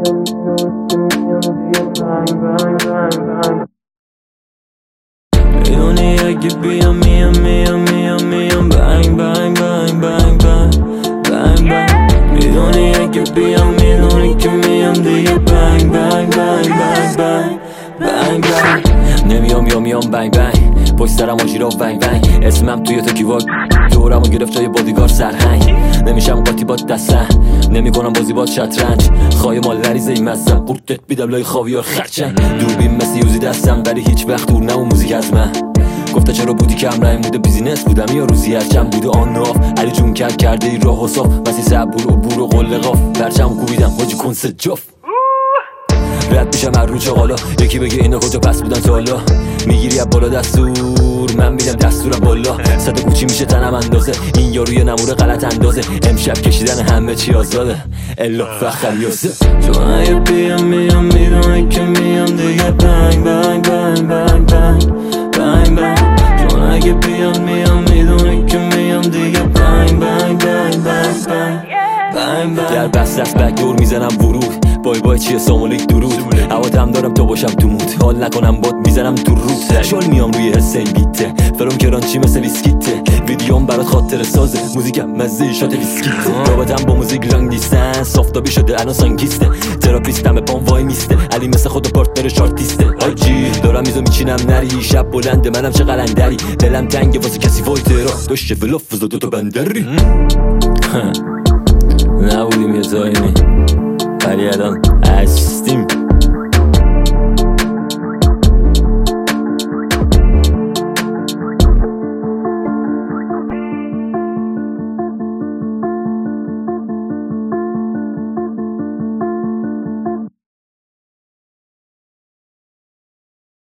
میدونی اگه بیام میام بنگ بنگ بنگ بنگ بنگ بنگ بنگ. میدونی اگه بیام میدونی که میام دیگه بنگ بنگ بنگ بنگ بنگ بنگ بنگ. نمیام میام بنگ بنگ، پشت سرم آجیرا ونگ ونگ. اسمم توی تو کیواک دورمو گرفت جای بادیگار سرهنگ. نمیشم قاطی با دستن، نمیکنم بازی با شطرنج. خواهی مال نریزه ای مستم، قورتت بیدم لای خاویار خرچنگ. دوربین مثل یوزی دستم ولی هیچ وقت دور نه اون موزیک از من. گفته چرا بودی کم رنگ بوده بیزینس بودم یا روزی هرچند بوده آن ناف. علی جون کرده ای راه و صاف وسی صبور و بور و قل قاف. برچم کوبیدم حاجی کنس جاف. رد میشم هر رو چغالا، یکی بگه اینا کجا پس بودن تا حالا. میگیری از بالا دستور، من میدم دستورم بالا. صد کوچی میشه تنم اندازه، این یارو یه نموره غلط اندازه. امشب کشیدن همه چی آزاده الا فخریاسه. چون اگه بیام میام میدونه که میام دیگه بنگ بنگ بنگ بنگ بنگ بنگ بنگ. چون اگه بیام میام میدونه که میام دیگه بنگ بنگ بنگ بنگ بنگ بنگ. در بس دست بک دور میزنم ورود، بای بای چیه سامولیک درود. هواتم دارم تا باشم تو مود، حال نکنم باد میزنم تو رود. شال میام روی حسین بیته، فرام کرانچی مثل ویسکیته. ویدیوم برات خاطر سازه، موزیکم مزه شات ویسکیته. رابطم با موزیک لانگ دیستنس، آفتابی شده الان سانگیسته. تراپیستم به پام وای میسته، علی مثل خود پارتنر شارتیسته. آجی دارم میزو میچینم نری، شب بلنده منم چه قلندری. دلم تنگه واسه کسی وایترا، داشته فلافز و دوتا بندری. نبودیم یه زایمی ولی الان هستیم.